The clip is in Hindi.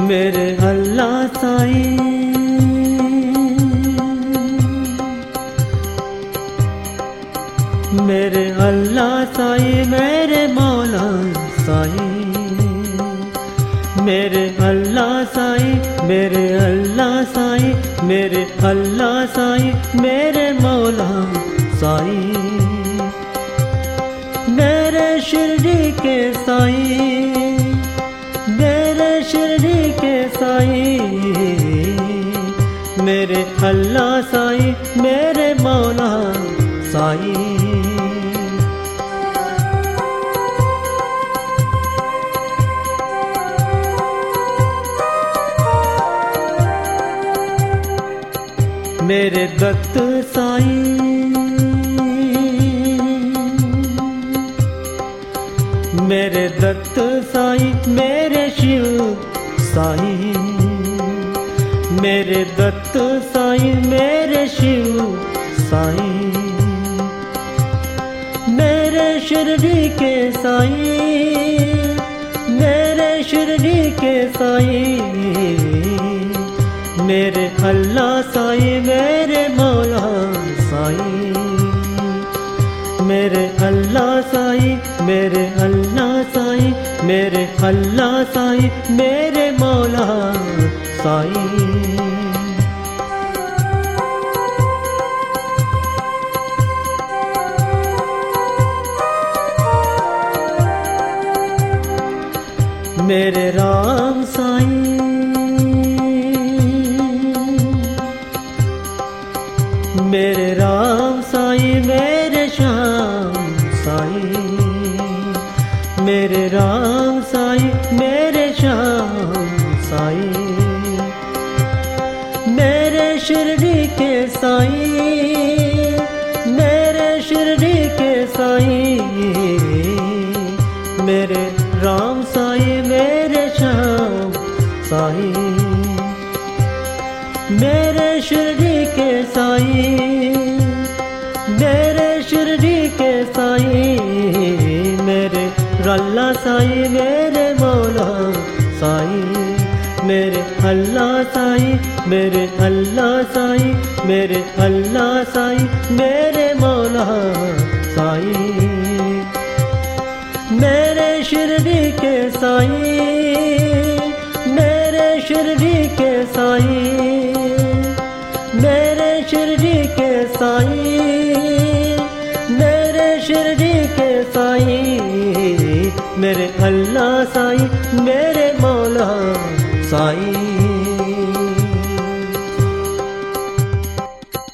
मेरे अल्लाह साईं, मेरे अल्लाह साईं, मेरे मौला साईं, मेरे अल्लाह साईं, मेरे अल्लाह साईं, मेरे अल्लाह साईं, मेरे मौला साईं, मेरे शिरडी के साईं, मेरे शिरडी के साईं, मेरे अल्लाह साईं, मेरे मौला साईं। मेरे दत्त साईं, मेरे दत्त साईं, मेरे शिव साईं, मेरे दत्त साईं, मेरे शिव साईं, मेरे शिरडी के साईं, मेरे शिरडी के साईं, मेरे अल्लाह साईं, मेरे मौला साईं, मेरे अल्लाह साईं, मेरे अल्लाह साईं, मेरे अल्लाह साईं, मेरे मौला साईं। मेरे राम साईं, मेरे राम साईं, मेरे श्याम साईं, मेरे राम साईं, मेरे श्याम साईं, मेरे शिरडी के साईं, मेरे शिरडी के साईं, मेरे राम साईं, मेरे श्याम साईं, मेरे शिरडी के साईं, मेरे शिरडी के साईं, मेरे अल्लाह साईं, मेरे मौला साईं, मेरे अल्लाह साईं, मेरे अल्लाह साईं, मेरे अल्लाह साईं, मेरे मौला साईं, मेरे शिरडी के साईं, मेरे शिरडी के साईं, मेरे शिरडी के साईं, मेरे शिरडी के साईं, मेरे अल्लाह साईं, मेरे मौला साईं।